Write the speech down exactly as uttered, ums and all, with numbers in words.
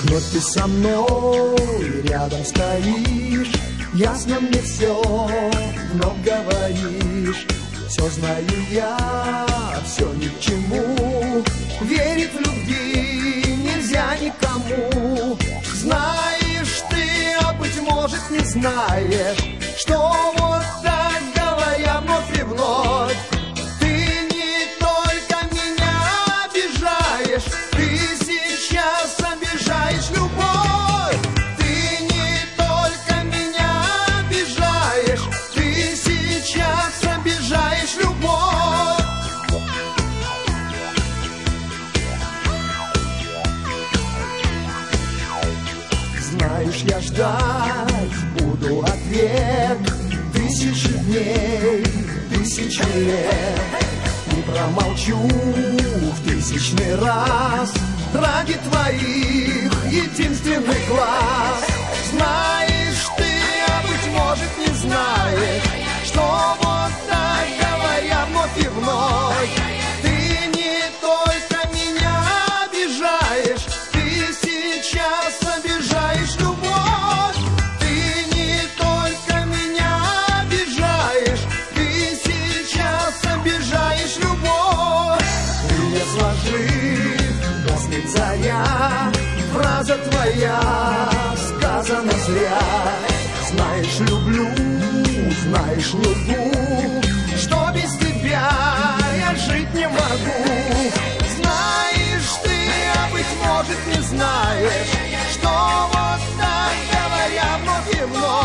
Но ты со мной рядом стоишь, ясно мне все вновь говоришь. Все знаю я, все ни к чему, верить в любви нельзя никому. Знаешь ты, а быть может не знаешь, что вот так говоря вновь и вновь, ты не только меня обижаешь, ты сейчас обижаешь любовь. Ты не только меня обижаешь, ты сейчас обижаешь любовь. Знаешь, я ждать буду ответ тысячи дней, тысячи лет. Не промолчу в тысячный раз ради твоих единственных глаз. Знаешь ты, а быть может не знаешь, что вот так говоря вновь и вновь, ты не только меня обижаешь, ты сейчас обижаешь любовь. Ты не только меня обижаешь, ты сейчас обижаешь любовь. Крылья сложив, гаснет заря, фраза твоя сказана зря. Знаешь, люблю, знаешь, лгу, что без тебя я жить не могу. Знаешь ты, а быть может не знаешь, что вот так говоря вновь и вновь,